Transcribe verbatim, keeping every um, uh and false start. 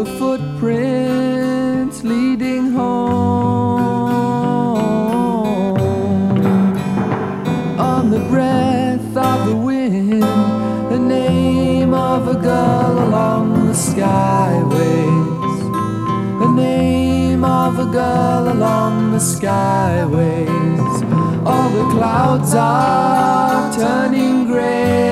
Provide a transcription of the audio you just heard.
Footprints leading home on the breath of the wind, the name of a girl along the skyways, the name of a girl along the skyways. All the clouds are turning gray.